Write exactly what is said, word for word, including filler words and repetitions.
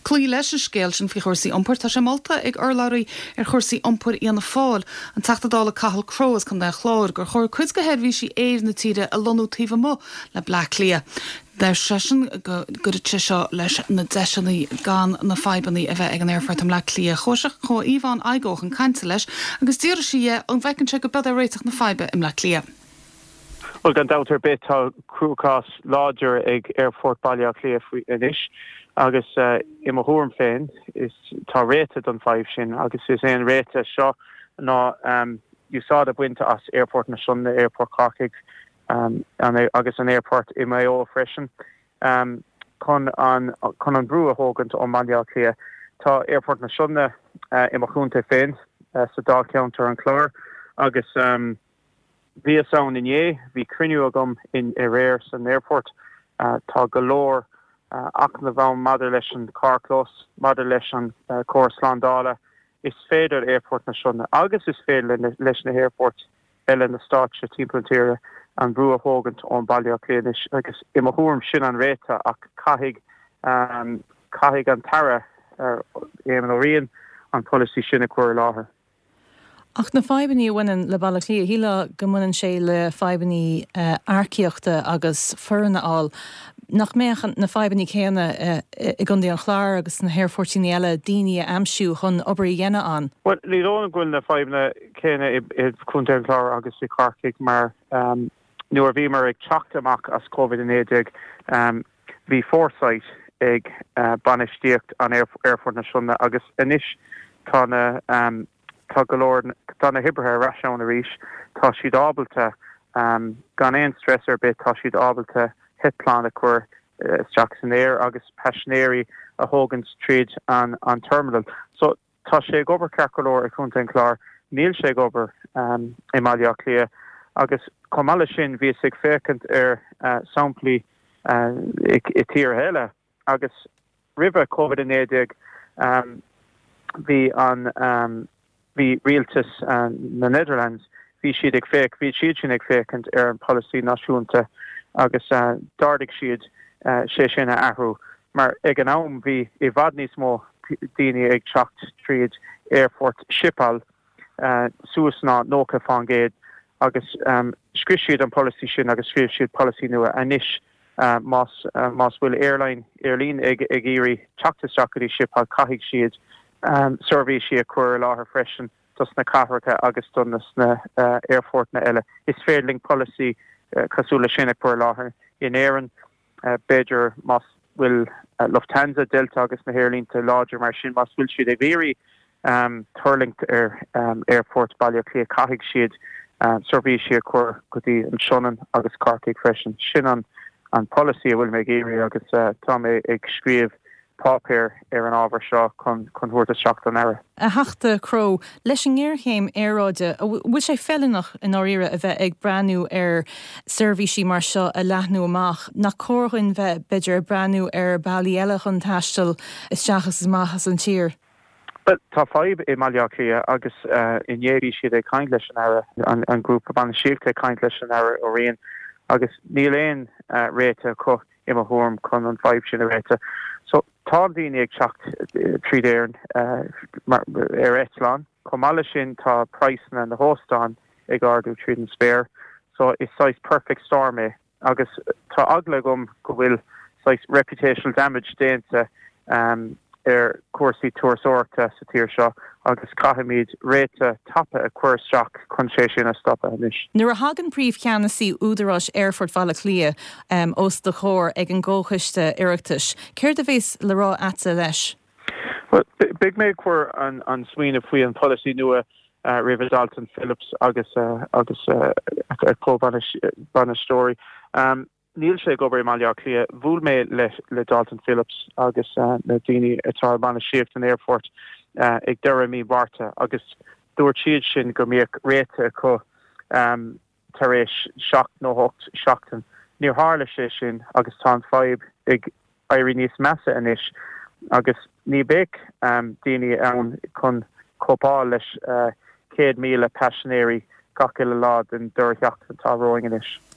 clí leis an scéil sin fi chósaí ompur tá sé Malta ag orlairí ar chósaí ompur íana fáil an tatadála Cathal Crow chun den chlár gur chóir chuid go head bhí si éir na tíre a lonú tíomh mó le Black Lia. Dar sesin go te seo leis na deisinaí gan na feibannaí a bheith ag an airfort am Black Lia chóiseach cho Ívan Aigóch an cainte leis agus dtíir si é an bhecinn se go bed a réiteach na feibe im Black Lia. Well, gan dautar bit tá crewcás láidir ag airfort Baile Lia faoi inis agus uh, im a thuairm féin is tá réite don feibh sin agus is éon réite seo ná um, úsáid a buinte as airport na Sunna airport Carcaig um, an, agus an airport i Mayo freisin um, chun an chun an brú a thógant ó Baile Lia tá airport na Sunna uh, im a chúnta féin uh, sa dá counter an chlár agus um, bhí a saon in é bhí criniú agam in i réir san airport uh, tá golóir Uh, ach na bhain madidir leis an Carclós, madidir leis an uh, Córas Landála is féidir airport na Sunna. Agus is féidir le, leis na airport eile na stát se timpplatíre an brú a thógant ón Baile Lia agus im a thuairm sin an réite ach caithfidh um, caithfidh an tara ar éman ó rion an policy sin a cuair láthair. Ach na feibanní bhainean le Baile Lia híle go muineann sé le feibanní uh, airciachta agus foranna áil. Nach méchan na feibanní chéine uh, i gundí an chláir agus na hairfortíní eile daoine amsú chun obair dhéine an. Well, ní róna gúil na feibanna chéine i, i chunta an chláir agus i Carcaig mar um, nuair bhí mar ag teacht amach as COVID nineteen um, bhí foresight ag uh, banistíocht an airport na Sunna agus inis tá na um, tá golóir tá na hibrithe raisiún a ríis tá siad ábalta um, gan éon stressor bit tá siad ábalta hitplan a chur uh, Jackson Air agus passionéri a Hogan's Street an an terminal. So tá sé gober cecolóir a chunta an chlár níl sé gober um, i Baile Lia agus comala sin bhí sig fécant ar uh, samplí uh, i, i tír heile agus river COVID nineteen um, bhí an um, bhí rialtas uh, na Netherlands bhí siad ag féc bhí siad sin ag fécant ar an policy náisiúnta agus uh, dardig siad uh, sé sin a ahrú mar ag an am bhí i bhd níos mó daoine ag teacht tríd airport Schiphol uh, suas ná nócha fangéad agus um, scris siad an policy sin agus scris siad policy nua anis uh, más uh, más bhfuil airline airlín ag ag éirí teachtas teachtaí Schiphol caithfidh siad um, survey si a cuair láthair freisin dus na Cathracha agus dunnas na uh, airport na eile is féirling policy Uh, Cosúla sinna cuair láthair in éan uh, Beidir más bhfuil uh, Lufthansa Delta agus na Airlínta láidir mar sin más bhfuil siad ag bhéirí um, thuirlingt ar um, airport Baile Lia caithfidh siad um, survey si a cuair go dtí an Seanan agus Carcaig freisin sin an an policy a bhfuil me géirí agus uh, tá mé ag scríomh pápéir ar an ábhar seo chun chun thuairta seacht an aire. A Theachta Crow leis an ggéirchéim éráide bhfuil sé fellinach in áíire a bheith ag breanú ar servicí mar seo a leathnú amach nach córainn bheith beidir breanú ar bailí eile chun taistil is teachas is machchas an tír. But tá feib i Baile Lia agus uh, in dhéirí siad ag caint leis an aire an, an grúpa ban síocht ag caint leis an aire ó rion agus níl éon uh, réite chu im a thuairm chun an feib sin a réite. So tá daoine ag teacht tríd éireann ar Eitleán, comala sin tá praisna na hóstáin ag ardú tríd an spéir, so is sais perfect storm é agus tá agla gom go bhfuil sais reputational damage déanta um, ar cuasaí tuairisórta sa tír seo agus caihamid réite tapa a cuairteach chun sé sin a stoppa inis. Nuair a hagan príomh ceannaí údarás airfort Baile Lia um, os de chóir ag an ggóchaiste iireachtais. Céir de bhís le rá atsa leis? Well, big méid chuir an, an smaoine faoi an policy nua uh, River Dalton Phillips agus uh, agus uh, a có banna story. Um, Níl sé gobar i Baile Lia bhúil mé le, le Dalton Phillips agus uh, na daoine atá banna síocht an airport uh, ag deire mí barta agus dúirt siad sin go mbeadh réite chu um, tar éis seacht nó hocht seachtain. Níor hála sé sin agus tá feib ag éirí níos measa inis agus ní beic um, daoine ann chun cópáil leis uh, céad míle passionéirí gach ile lá den dúirtheacht atá roing inis.